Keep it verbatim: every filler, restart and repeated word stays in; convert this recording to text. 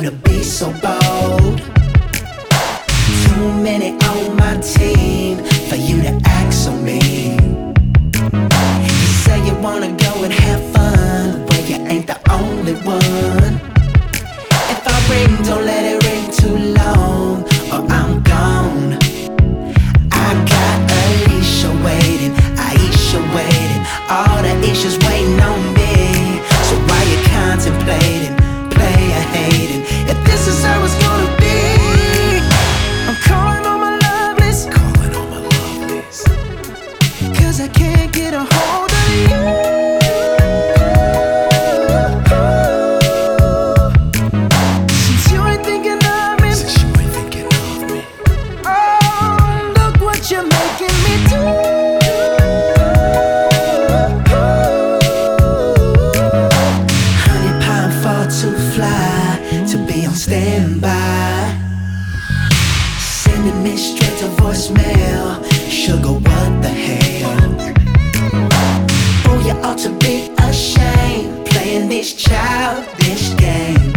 to be so bold. Too many on my team for you to act so mean. You say you wanna go and have fun, but you ain't the only one. If I ring, don't let it ring too long, or I'm gone. I got Alicia waiting, Aisha waiting, all the issues waiting on me. So why you contemplating, player hating, if this is how it's gonna be? I'm calling on my love list, calling on my love list, cause I can't get a hold of you. Since you ain't thinking of me, since you ain't thinking of me, oh, look what you're making me do. Honey pie, I'm far too fly to be on standby. Sending me straight to voicemail. Sugar, what the hell? Oh, you ought to be ashamed, playing this childish game.